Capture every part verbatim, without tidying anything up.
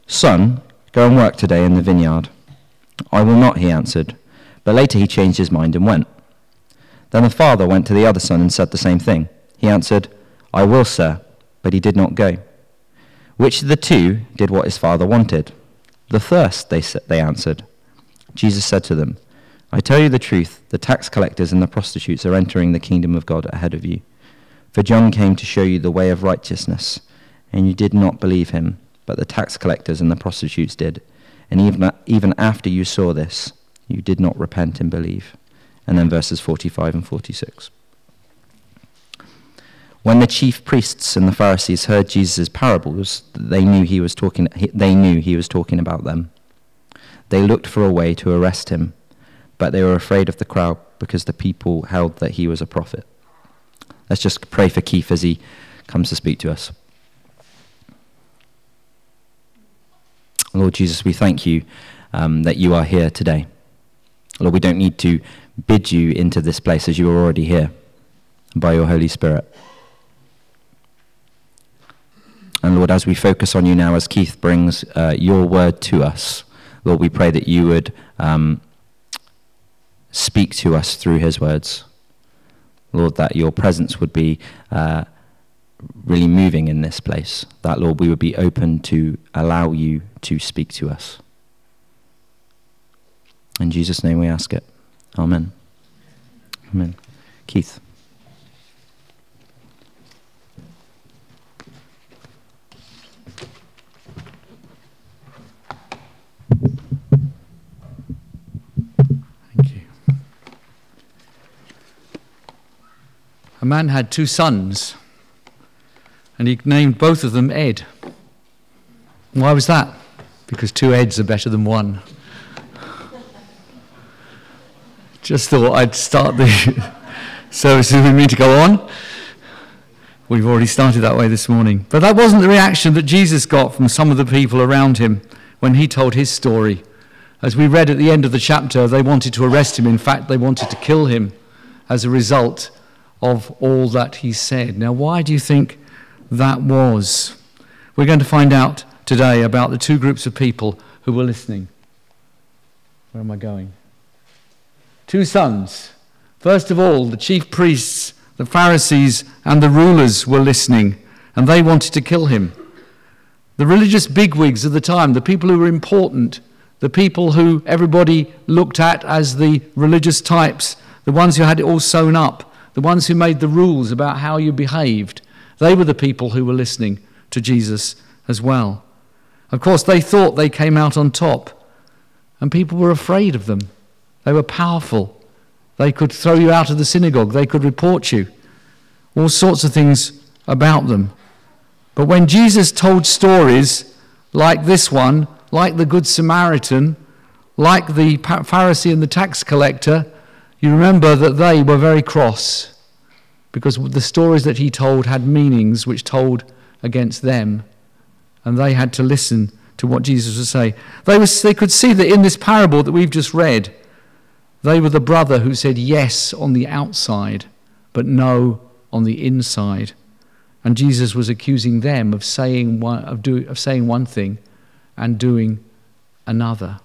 "Son, go and work today in the vineyard." "I will not," he answered. But later he changed his mind and went. Then the father went to the other son and said the same thing. He answered, "I will, sir," but he did not go. Which of the two did what his father wanted? "The first," they, they answered. Jesus said to them, "I tell you the truth, the tax collectors and the prostitutes are entering the kingdom of God ahead of you. For John came to show you the way of righteousness, and you did not believe him, but the tax collectors and the prostitutes did. And even, even after you saw this, you did not repent and believe." And then verses forty-five and forty-six. When the chief priests and the Pharisees heard Jesus' parables, they knew he was talking, they knew he was talking about them. They looked for a way to arrest him, but they were afraid of the crowd because the people held that he was a prophet. Let's just pray for Keith as he comes to speak to us. Lord Jesus, we thank you um, that you are here today. Lord, we don't need to bid you into this place as you are already here by your Holy Spirit. And Lord, as we focus on you now, as Keith brings uh, your word to us, Lord, we pray that you would um, speak to us through his words. Lord, that your presence would be uh, really moving in this place. That, Lord, we would be open to allow you to speak to us. In Jesus' name we ask it. Amen. Amen. Keith. Thank you. A man had two sons, and he named both of them Ed. Why was that? Because two Eds are better than one. Just thought I'd start the services with me to go on. We've already started that way this morning. But that wasn't the reaction that Jesus got from some of the people around him when he told his story. As we read at the end of the chapter, they wanted to arrest him. In fact, they wanted to kill him as a result of all that he said. Now, why do you think that was? We're going to find out today about the two groups of people who were listening. Where am I going? Two sons. First of all, the chief priests, the Pharisees, and the rulers were listening, and they wanted to kill him. The religious bigwigs of the time, the people who were important, the people who everybody looked at as the religious types, the ones who had it all sewn up, the ones who made the rules about how you behaved, they were the people who were listening to Jesus as well. Of course, they thought they came out on top, and people were afraid of them. They were powerful. They could throw you out of the synagogue. They could report you. All sorts of things about them. But when Jesus told stories like this one, like the Good Samaritan, like the Pharisee and the tax collector, you remember that they were very cross because the stories that he told had meanings which told against them, and they had to listen to what Jesus would say. They, was, they could see that in this parable that we've just read, they were the brother who said yes on the outside, but no on the inside. And Jesus was accusing them of saying one, of, do, of saying one thing and doing another.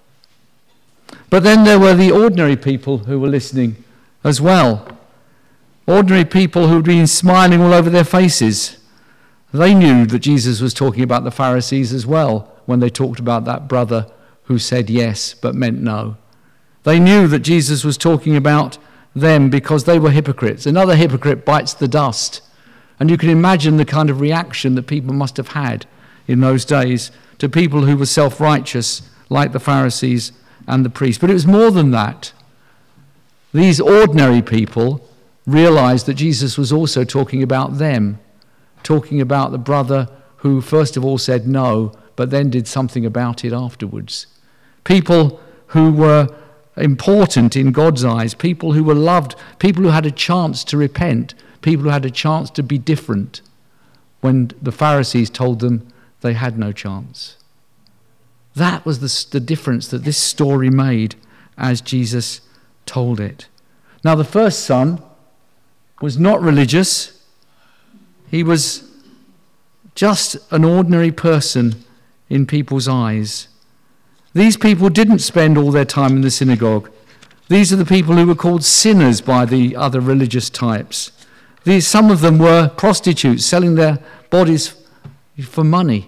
But then there were the ordinary people who were listening as well. Ordinary people who had been smiling all over their faces. They knew that Jesus was talking about the Pharisees as well when they talked about that brother who said yes but meant no. They knew that Jesus was talking about them because they were hypocrites. Another hypocrite bites the dust. And you can imagine the kind of reaction that people must have had in those days to people who were self-righteous like the Pharisees and the priests. But it was more than that. These ordinary people realized that Jesus was also talking about them, talking about the brother who first of all said no, but then did something about it afterwards. People who were important in God's eyes, people who were loved, people who had a chance to repent, people who had a chance to be different when the Pharisees told them they had no chance. That was the, the difference that this story made as Jesus told it. Now, the first son was not religious. He was just an ordinary person in people's eyes. These people didn't spend all their time in the synagogue. These are the people who were called sinners by the other religious types. These, some of them were prostitutes selling their bodies for money.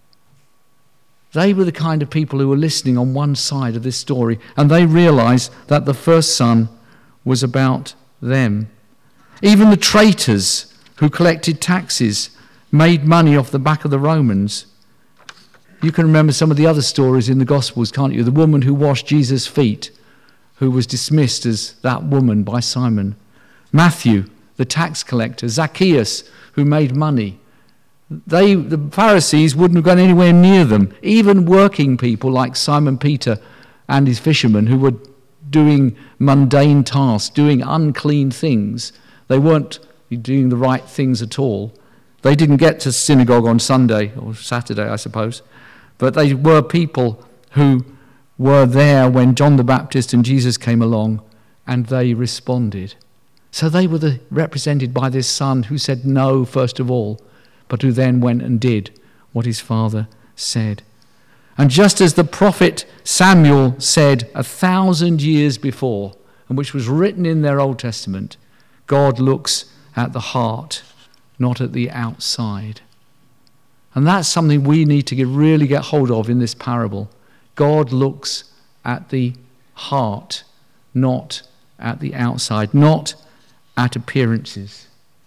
They were the kind of people who were listening on one side of this story, and they realized that the first son was about them. Even the traitors who collected taxes made money off the back of the Romans. You can remember some of the other stories in the Gospels, can't you? The woman who washed Jesus' feet, who was dismissed as that woman by Simon. Matthew, the tax collector. Zacchaeus, who made money. They, the Pharisees wouldn't have gone anywhere near them. Even working people like Simon Peter and his fishermen, who were doing mundane tasks, doing unclean things. They weren't doing the right things at all. They didn't get to synagogue on Sunday, or Saturday, I suppose. But they were people who were there when John the Baptist and Jesus came along, and they responded. So they were the, represented by this son who said no first of all, but who then went and did what his father said. And just as the prophet Samuel said a thousand years before, and which was written in their Old Testament, God looks at the heart, not at the outside. And that's something we need to get, really get hold of in this parable. God looks at the heart, not at the outside, not at appearances.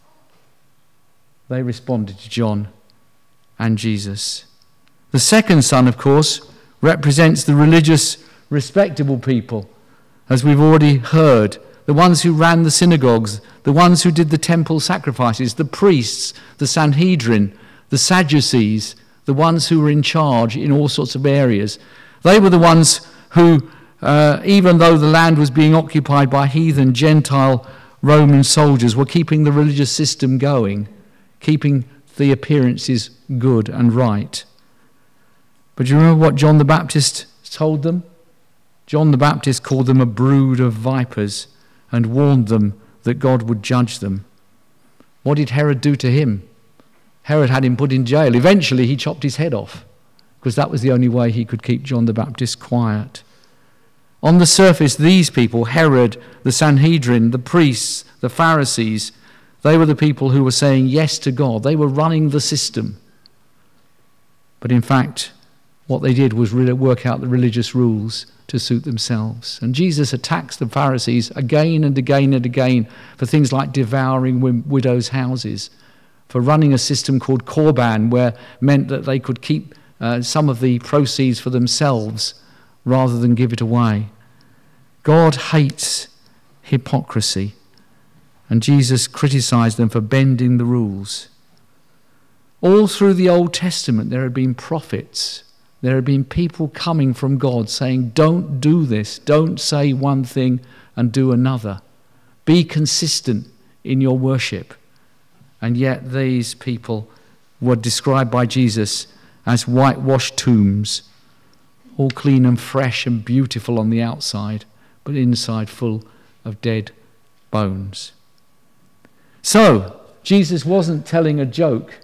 They responded to John and Jesus. The second son, of course, represents the religious, respectable people, as we've already heard, the ones who ran the synagogues, the ones who did the temple sacrifices, the priests, the Sanhedrin, the Sadducees, the ones who were in charge in all sorts of areas. They were the ones who, uh, even though the land was being occupied by heathen, Gentile, Roman soldiers, were keeping the religious system going, keeping the appearances good and right. But do you remember what John the Baptist told them? John the Baptist called them a brood of vipers and warned them that God would judge them. What did Herod do to him? Herod had him put in jail. Eventually he chopped his head off, because that was the only way he could keep John the Baptist quiet. On the surface, these people, Herod, the Sanhedrin, the priests, the Pharisees, they were the people who were saying yes to God. They were running the system. But in fact, what they did was really work out the religious rules to suit themselves. And Jesus attacks the Pharisees again and again and again for things like devouring widows' houses, for running a system called Korban, where meant that they could keep uh, some of the proceeds for themselves rather than give it away. God hates hypocrisy, and Jesus criticized them for bending the rules. All through the Old Testament there had been prophets. There had been people coming from God saying, don't do this, don't say one thing and do another. Be consistent in your worship. And yet these people were described by Jesus as whitewashed tombs, all clean and fresh and beautiful on the outside, but inside full of dead bones. So, Jesus wasn't telling a joke.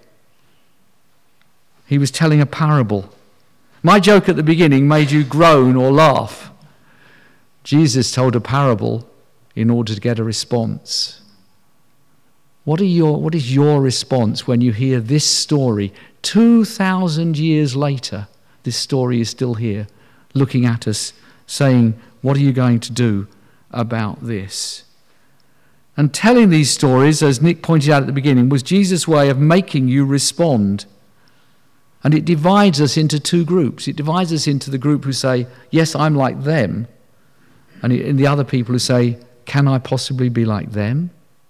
He was telling a parable. My joke at the beginning made you groan or laugh. Jesus told a parable in order to get a response. What are your, what is your response when you hear this story? two thousand years later, this story is still here, looking at us, saying, what are you going to do about this? And telling these stories, as Nick pointed out at the beginning, was Jesus' way of making you respond. And it divides us into two groups. It divides us into the group who say, yes, I'm like them, and in the other people who say, can I possibly be like them?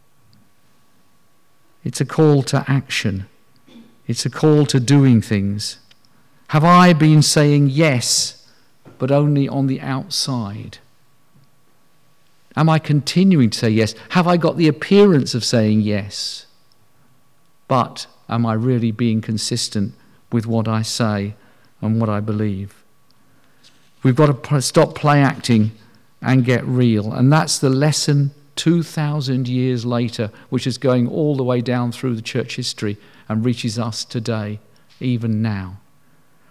It's a call to action. It's a call to doing things. Have I been saying yes, but only on the outside? Am I continuing to say yes? Have I got the appearance of saying yes, but am I really being consistent with what I say and what I believe? We've got to stop play acting and get real. And that's the lesson two thousand years later, which is going all the way down through the church history and reaches us today, even now.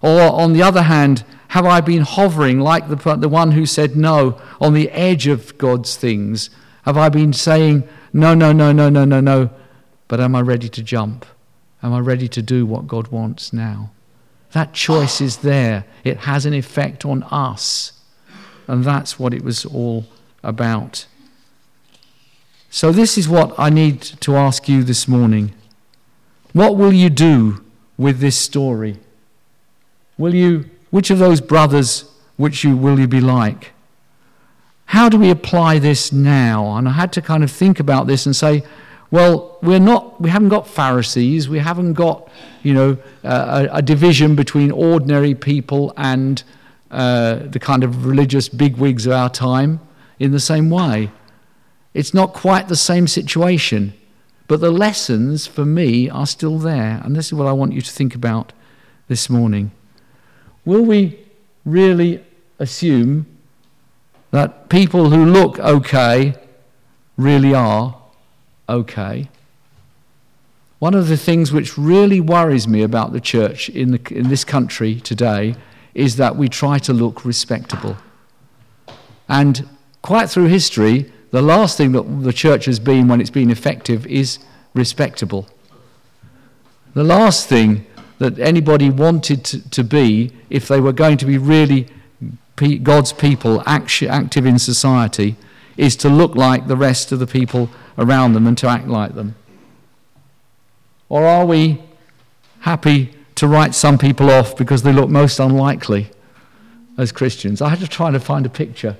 Or on the other hand, have I been hovering like the, the one who said no on the edge of God's things? Have I been saying, no, no, no, no, no, no, no, but am I ready to jump? Am I ready to do what God wants now? That choice is there. It has an effect on us. And that's what it was all about. So this is what I need to ask you this morning. What will you do with this story? Will you, which of those brothers which you will you be like? How do we apply this now? And I had to kind of think about this and say, well, we're not, we haven't got Pharisees, we haven't got, you know, uh, a, a division between ordinary people and uh, the kind of religious bigwigs of our time in the same way. It's not quite the same situation, but the lessons for me are still there. And this is what I want you to think about this morning. Will we really assume that people who look okay really are okay? One of the things which really worries me about the church in, the, in this country today is that we try to look respectable. And quite through history, the last thing that the church has been when it's been effective is respectable. The last thing that anybody wanted to, to be, if they were going to be really God's people act, active in society, is to look like the rest of the people around them and to act like them. Or are we happy to write some people off because they look most unlikely as Christians? I had to try to find a picture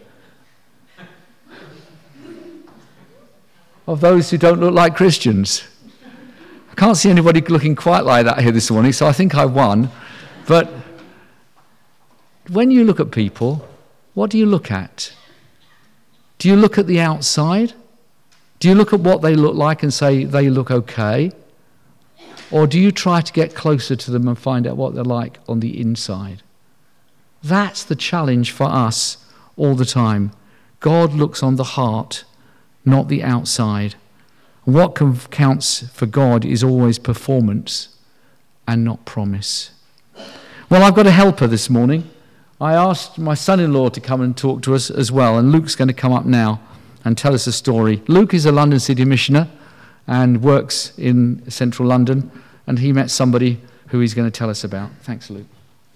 of those who don't look like Christians. I can't see anybody looking quite like that here this morning, so I think I won. But when you look at people, what do you look at? Do you look at the outside? Do you look at what they look like and say they look okay? Or do you try to get closer to them and find out what they're like on the inside? That's the challenge for us all the time. God looks on the heart, not the outside. What counts for God is always performance and not promise. Well, I've got a helper this morning. I asked my son-in-law to come and talk to us as well, and Luke's going to come up now and tell us a story. Luke is a London City missioner and works in central London, and he met somebody who he's going to tell us about. Thanks, Luke.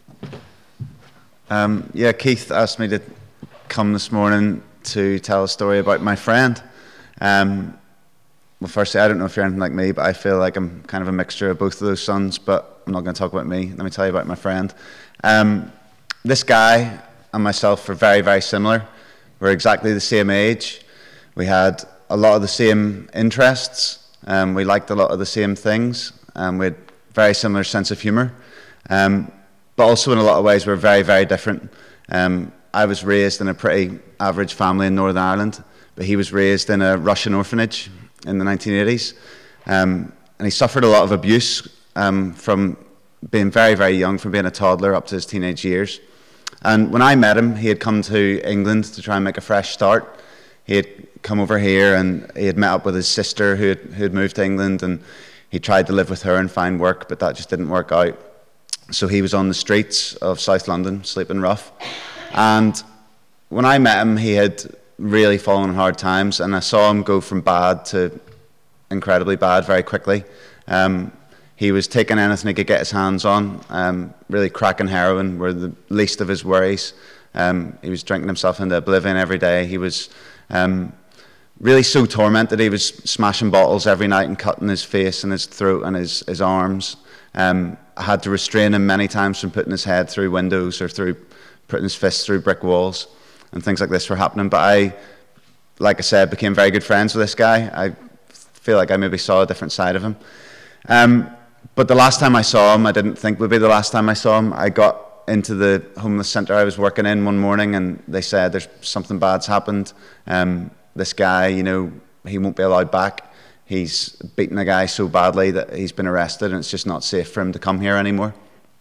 Um, yeah, Keith asked me to come this morning to tell a story about my friend. Um, well, firstly, I don't know if you're anything like me, but I feel like I'm kind of a mixture of both of those sons, but I'm not going to talk about me. Let me tell you about my friend. Um, this guy and myself are very, very similar. We're exactly the same age. We had a lot of the same interests. Um, we liked a lot of the same things. Um, we had very similar sense of humour. Um, but also in a lot of ways, we're very, very different. Um, I was raised in a pretty average family in Northern Ireland, but he was raised in a Russian orphanage in the nineteen eighties. Um, and he suffered a lot of abuse um, from being very, very young, from being a toddler up to his teenage years. And when I met him, he had come to England to try and make a fresh start. He had come over here and he had met up with his sister who had, who had moved to England, and he tried to live with her and find work, but that just didn't work out. So he was on the streets of South London, sleeping rough. And when I met him, he had really fallen on hard times, and I saw him go from bad to incredibly bad very quickly. Um, he was taking anything he could get his hands on. Um, really crack and heroin were the least of his worries. Um, he was drinking himself into oblivion every day. He was um, really so tormented. He was smashing bottles every night and cutting his face and his throat and his, his arms. Um, I had to restrain him many times from putting his head through windows or through putting his fists through brick walls, and things like this were happening. But I, like I said, became very good friends with this guy. I feel like I maybe saw a different side of him. Um, but the last time I saw him, I didn't think would be the last time I saw him. I got into the homeless centre I was working in one morning, and they said there's something bad's happened. Um, this guy, you know, he won't be allowed back. He's beaten a guy so badly that he's been arrested, and it's just not safe for him to come here anymore.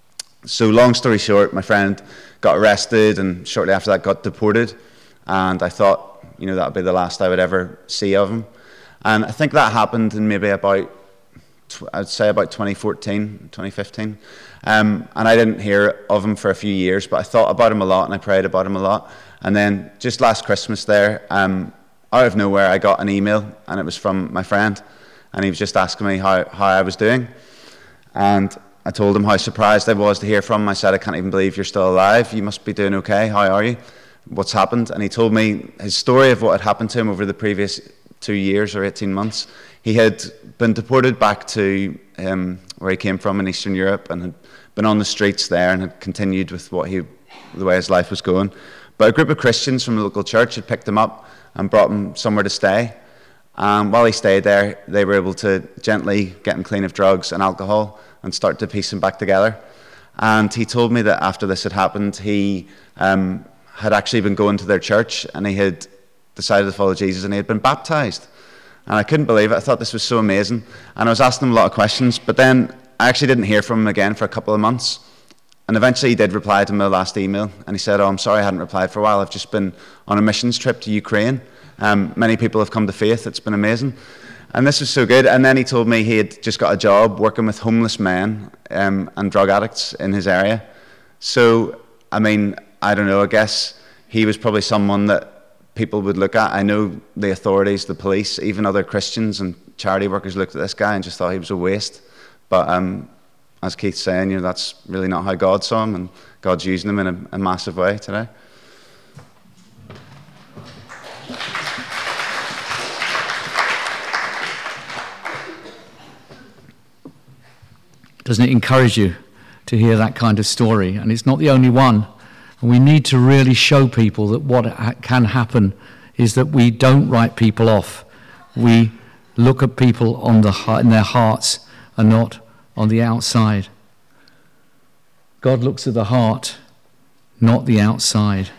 So long story short, my friend got arrested and shortly after that got deported, and I thought, you know, that would be the last I would ever see of him. And I think that happened in maybe about, I'd say about twenty fourteen, twenty fifteen. Um, and I didn't hear of him for a few years, but I thought about him a lot and I prayed about him a lot. And then just last Christmas there, um, out of nowhere, I got an email, and it was from my friend, and he was just asking me how, how I was doing. And I told him how surprised I was to hear from him. I said, I can't even believe you're still alive. You must be doing okay. How are you? What's happened? And he told me his story of what had happened to him over the previous two years or eighteen months. He had been deported back to um, where he came from in Eastern Europe, and had been on the streets there and had continued with what he, the way his life was going. But a group of Christians from the local church had picked him up and brought him somewhere to stay. And while he stayed there, they were able to gently get him clean of drugs and alcohol and start to piece him back together. And he told me that after this had happened, he um, had actually been going to their church, and he had decided to follow Jesus, and he had been baptized. And I couldn't believe it. I thought this was so amazing. And I was asking him a lot of questions, but then I actually didn't hear from him again for a couple of months. And eventually he did reply to my last email, and he said, oh, I'm sorry I hadn't replied for a while. I've just been on a missions trip to Ukraine. Um, many people have come to faith. It's been amazing. And this was so good. And then he told me he had just got a job working with homeless men um, and drug addicts in his area. So, I mean, I don't know, I guess he was probably someone that people would look at. I know the authorities, the police, even other Christians and charity workers looked at this guy and just thought he was a waste. But um, as Keith's saying, you know, that's really not how God saw him, and God's using him in a, a massive way today. Doesn't it encourage you to hear that kind of story? And it's not the only one. And we need to really show people that what ha- can happen is that we don't write people off. We look at people on the heart, in their hearts, and not on the outside. God looks at the heart, not the outside.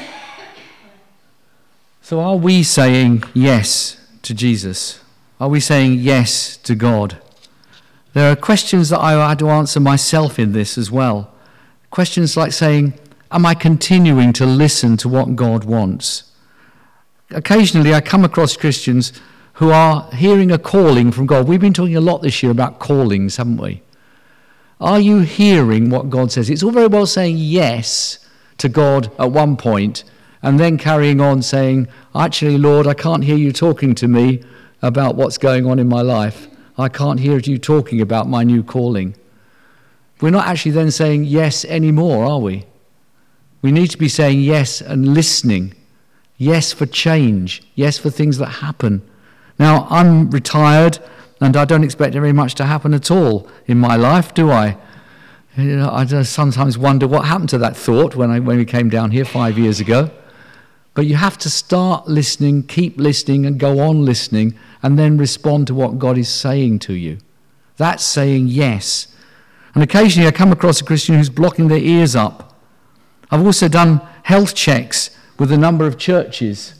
So are we saying yes to Jesus? Are we saying yes to God? There are questions that I had to answer myself in this as well. Questions like saying, am I continuing to listen to what God wants? Occasionally I come across Christians who are hearing a calling from God. We've been talking a lot this year about callings, haven't we? Are you hearing what God says? It's all very well saying yes to God at one point and then carrying on saying, actually, Lord, I can't hear you talking to me about what's going on in my life. I can't hear you talking about my new calling. We're not actually then saying yes anymore, are we? We need to be saying yes and listening. Yes for change. Yes for things that happen. Now, I'm retired and I don't expect very much to happen at all in my life, do I? You know, I just sometimes wonder what happened to that thought when I when we came down here five years ago. But you have to start listening, keep listening, and go on listening, and then respond to what God is saying to you. That's saying yes. And occasionally I come across a Christian who's blocking their ears up. I've also done health checks with a number of churches.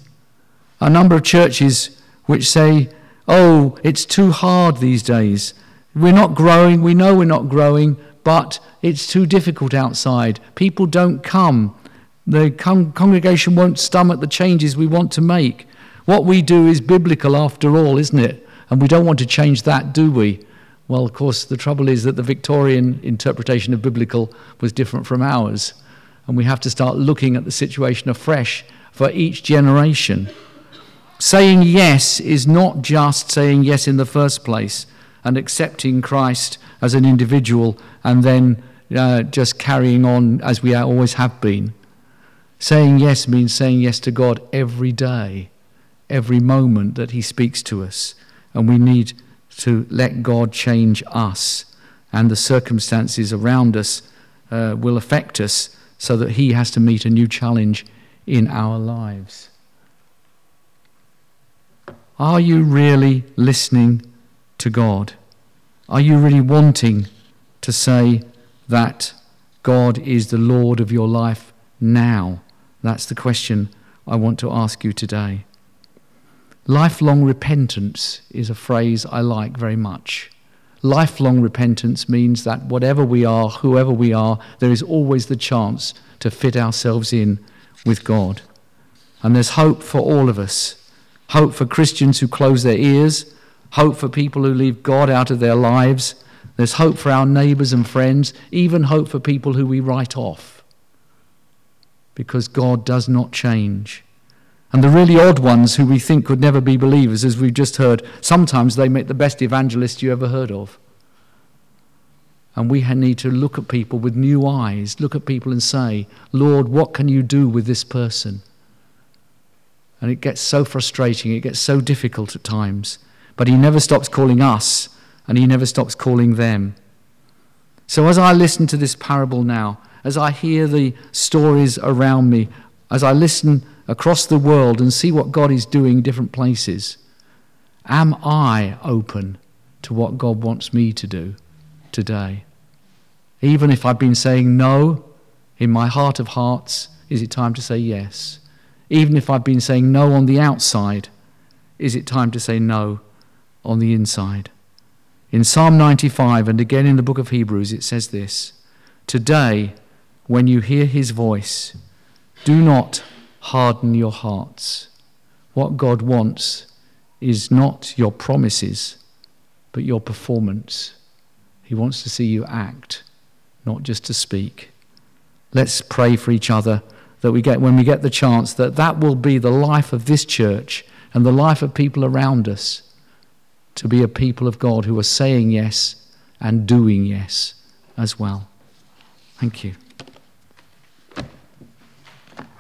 A number of churches which say, oh, it's too hard these days. We're not growing, we know we're not growing, but it's too difficult outside. People don't come. The con- congregation won't stomach the changes we want to make. What we do is biblical after all, isn't it? And we don't want to change that, do we? Well, of course, the trouble is that the Victorian interpretation of biblical was different from ours. And we have to start looking at the situation afresh for each generation. Saying yes is not just saying yes in the first place and accepting Christ as an individual and then uh, just carrying on as we always have been. Saying yes means saying yes to God every day, every moment that he speaks to us. And we need to let God change us, and the circumstances around us uh, will affect us so that he has to meet a new challenge in our lives. Are you really listening to God? Are you really wanting to say that God is the Lord of your life now? That's the question I want to ask you today. Lifelong repentance is a phrase I like very much. Lifelong repentance means that whatever we are, whoever we are, there is always the chance to fit ourselves in with God. And there's hope for all of us. Hope for Christians who close their ears. Hope for people who leave God out of their lives. There's hope for our neighbours and friends, even hope for people who we write off. Because God does not change. And the really odd ones who we think could never be believers, as we've just heard, sometimes they make the best evangelists you ever heard of. And we need to look at people with new eyes, look at people and say, Lord, what can you do with this person? And it gets so frustrating, it gets so difficult at times. But he never stops calling us, and he never stops calling them. So as I listen to this parable now, as I hear the stories around me, as I listen across the world and see what God is doing in different places, am I open to what God wants me to do today? Even if I've been saying no, in my heart of hearts, is it time to say yes? Even if I've been saying no on the outside, is it time to say no on the inside? In Psalm ninety-five and again in the book of Hebrews, it says this: today, when you hear his voice, do not harden your hearts. What God wants is not your promises, but your performance. He wants to see you act, not just to speak. Let's pray for each other that we get, when we get the chance, that that will be the life of this church and the life of people around us, to be a people of God who are saying yes and doing yes as well. Thank you.